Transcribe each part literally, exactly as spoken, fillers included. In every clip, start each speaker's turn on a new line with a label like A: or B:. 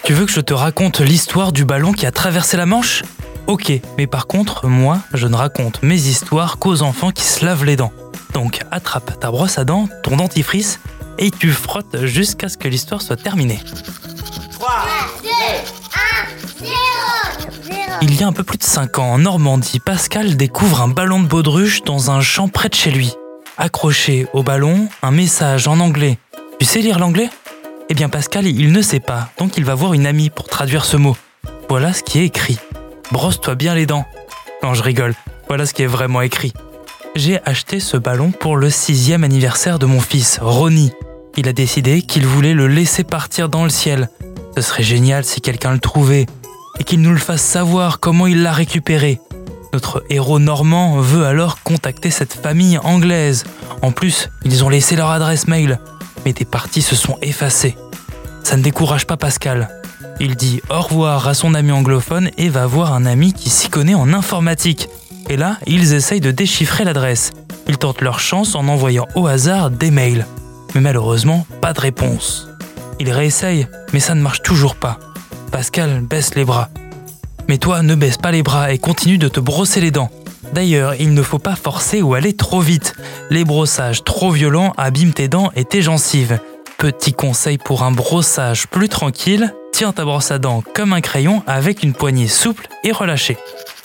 A: Tu veux que je te raconte l'histoire du ballon qui a traversé la Manche ? Ok, mais par contre, moi, je ne raconte mes histoires qu'aux enfants qui se lavent les dents. Donc attrape ta brosse à dents, ton dentifrice, et tu frottes jusqu'à ce que l'histoire soit terminée.
B: trois, deux, un, zéro.
A: Il y a un peu plus de cinq ans, en Normandie, Pascal découvre un ballon de baudruche dans un champ près de chez lui. Accroché au ballon, un message en anglais. Tu sais lire l'anglais ? Eh bien Pascal, il ne sait pas, donc il va voir une amie pour traduire ce mot. Voilà ce qui est écrit. Brosse-toi bien les dents. Non, je rigole. Voilà ce qui est vraiment écrit. J'ai acheté ce ballon pour le sixième anniversaire de mon fils, Ronnie. Il a décidé qu'il voulait le laisser partir dans le ciel. Ce serait génial si quelqu'un le trouvait et qu'il nous le fasse savoir comment il l'a récupéré. Notre héros normand veut alors contacter cette famille anglaise. En plus, ils ont laissé leur adresse mail, mais des parties se sont effacées. Ça ne décourage pas Pascal. Il dit au revoir à son ami anglophone et va voir un ami qui s'y connaît en informatique. Et là, ils essayent de déchiffrer l'adresse. Ils tentent leur chance en envoyant au hasard des mails. Mais malheureusement, pas de réponse. Ils réessayent, mais ça ne marche toujours pas. Pascal baisse les bras. Mais toi, ne baisse pas les bras et continue de te brosser les dents. D'ailleurs, il ne faut pas forcer ou aller trop vite. Les brossages trop violents abîment tes dents et tes gencives. Petit conseil pour un brossage plus tranquille, tiens ta brosse à dents comme un crayon avec une poignée souple et relâchée.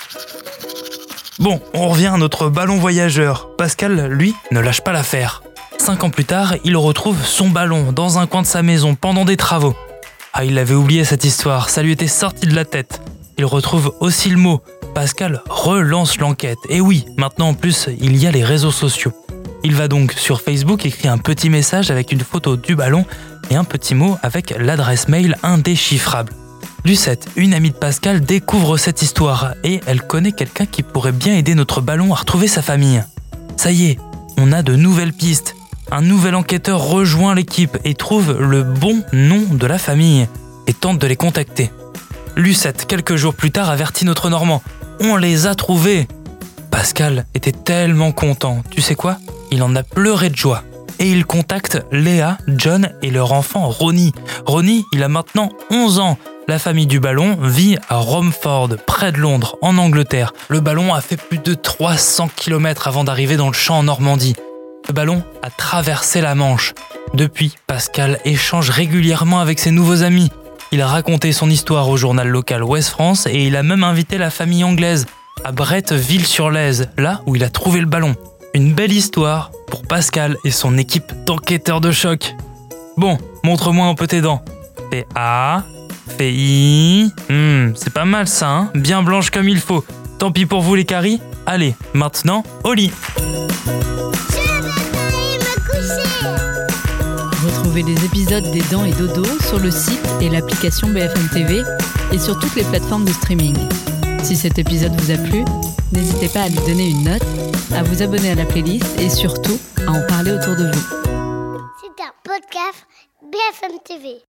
A: Bon, on revient à notre ballon voyageur. Pascal, lui, ne lâche pas l'affaire. Cinq ans plus tard, il retrouve son ballon dans un coin de sa maison pendant des travaux. Ah, il avait oublié cette histoire, ça lui était sorti de la tête. Il retrouve aussi le mot. Pascal relance l'enquête. Et oui, maintenant en plus, il y a les réseaux sociaux. Il va donc sur Facebook écrire un petit message avec une photo du ballon et un petit mot avec l'adresse mail indéchiffrable. Lucette, une amie de Pascal, découvre cette histoire et elle connaît quelqu'un qui pourrait bien aider notre ballon à retrouver sa famille. Ça y est, on a de nouvelles pistes. Un nouvel enquêteur rejoint l'équipe et trouve le bon nom de la famille et tente de les contacter. Lucette, quelques jours plus tard, avertit notre Normand. On les a trouvés. Pascal était tellement content. Tu sais quoi ? Il en a pleuré de joie. Et il contacte Léa, John et leur enfant Ronnie. Ronnie, il a maintenant onze ans. La famille du ballon vit à Romford, près de Londres, en Angleterre. Le ballon a fait plus de trois cents kilomètres avant d'arriver dans le champ en Normandie. Le ballon a traversé la Manche. Depuis, Pascal échange régulièrement avec ses nouveaux amis. Il a raconté son histoire au journal local Ouest France et il a même invité la famille anglaise à Bretteville-sur-Lèze, là où il a trouvé le ballon. Une belle histoire pour Pascal et son équipe d'enquêteurs de choc. Bon, montre-moi un peu tes dents. Fais A, fais I. Hmm, c'est pas mal ça, hein ? Bien blanche comme il faut. Tant pis pour vous les caries. Allez, maintenant, au lit.
C: Retrouvez les épisodes des Dents et Dodo sur le site et l'application B F M T V et sur toutes les plateformes de streaming. Si cet épisode vous a plu, n'hésitez pas à lui donner une note, à vous abonner à la playlist et surtout à en parler autour de vous.
B: C'est un podcast B F M T V.